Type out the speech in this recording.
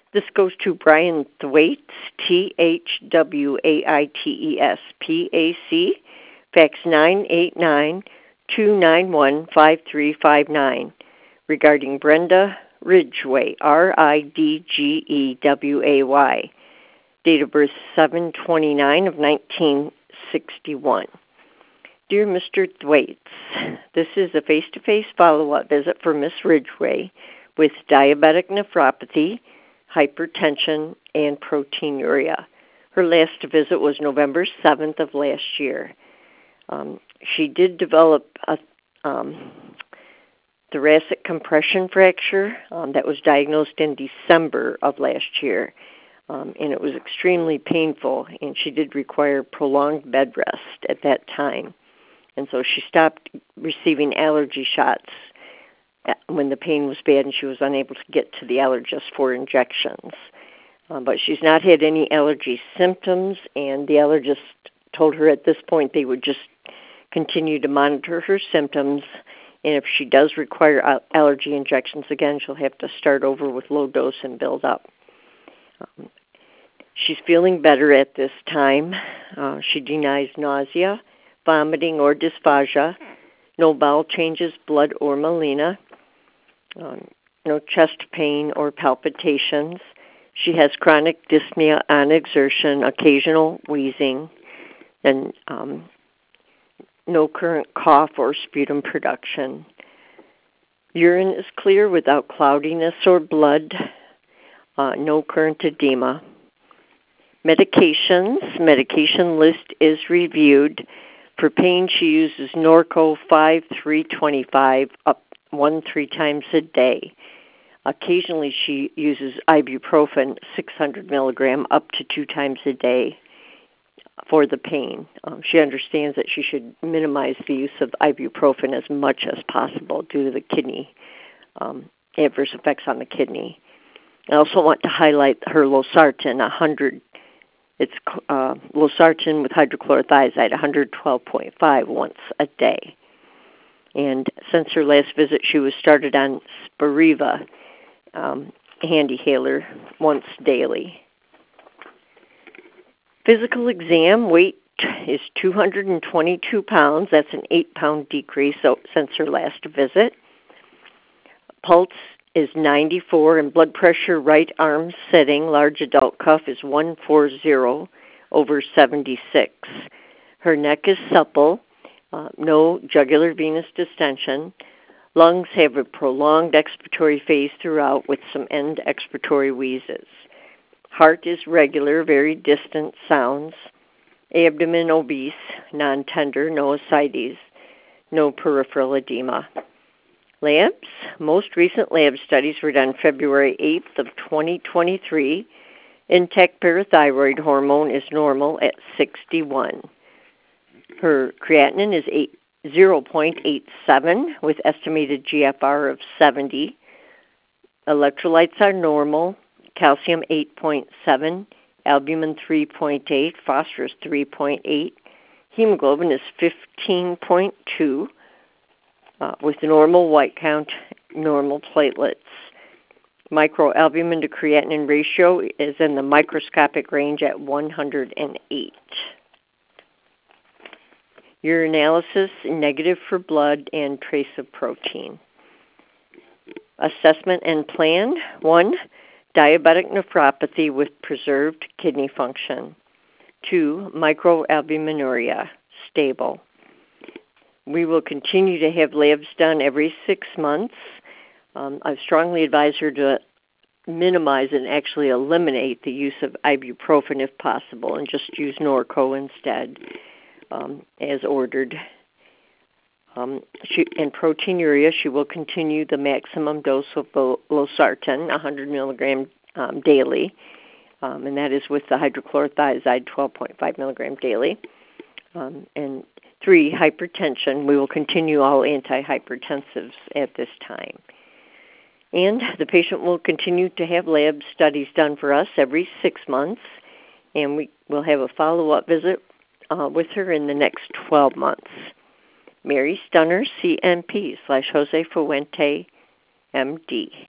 This goes to Brian Thwaites, THWAITES, PAC, fax 989-291-5359, regarding Brenda Ridgeway, RIDGEWAY, date of birth 7/29 of 1961. Dear Mr. Thwaites, this is a face-to-face follow-up visit for Miss Ridgeway with diabetic nephropathy, hypertension, and proteinuria. Her last visit was November 7th of last year. She did develop a thoracic compression fracture that was diagnosed in December of last year, and it was extremely painful, and she did require prolonged bed rest at that time. And so she stopped receiving allergy shots when the pain was bad and she was unable to get to the allergist for injections. But she's not had any allergy symptoms, and the allergist told her at this point they would just continue to monitor her symptoms, and if she does require allergy injections again, she'll have to start over with low dose and build up. She's feeling better at this time. She denies nausea, vomiting, or dysphagia, no bowel changes, blood, or melena, no chest pain or palpitations. She has chronic dyspnea on exertion, occasional wheezing, and no current cough or sputum production. Urine is clear without cloudiness or blood, no current edema. Medication list is reviewed. For pain, she uses Norco 5-325 up 1-3 times a day. Occasionally, she uses ibuprofen 600 milligram up to 2 times a day for the pain. She understands that she should minimize the use of ibuprofen as much as possible due to the kidney adverse effects on the kidney. I also want to highlight her losartan 100. It's losartan with hydrochlorothiazide 112.5 once a day. And since her last visit, she was started on Spiriva HandiHaler once daily. Physical exam, weight is 222 pounds. That's an 8-pound decrease since her last visit. Pulse is 94, and blood pressure, right arm sitting, large adult cuff is 140/76. Her neck is supple, no jugular venous distension. Lungs have a prolonged expiratory phase throughout with some end expiratory wheezes. Heart is regular, very distant sounds. Abdomen obese, non-tender, no ascites, no peripheral edema. Labs, most recent lab studies were done February 8th of 2023. Intact parathyroid hormone is normal at 61. Her creatinine is 0.87 with estimated GFR of 70. Electrolytes are normal. Calcium 8.7, albumin 3.8, phosphorus 3.8. Hemoglobin is 15.2 with normal white count, normal platelets. Microalbumin to creatinine ratio is in the microscopic range at 108. Urinalysis, negative for blood and trace of protein. Assessment and plan. 1. Diabetic nephropathy with preserved kidney function. 2. Microalbuminuria, stable. We will continue to have labs done every 6 months. I strongly advise her to minimize and actually eliminate the use of ibuprofen if possible and just use Norco instead as ordered. And proteinuria, she will continue the maximum dose of losartan, 100 milligram daily, and that is with the hydrochlorothiazide, 12.5 milligram daily. And 3, hypertension. We will continue all antihypertensives at this time. And the patient will continue to have lab studies done for us every 6 months, and we will have a follow-up visit with her in the next 12 months. Mary Stunner, CNP /Jose Fuente, MD.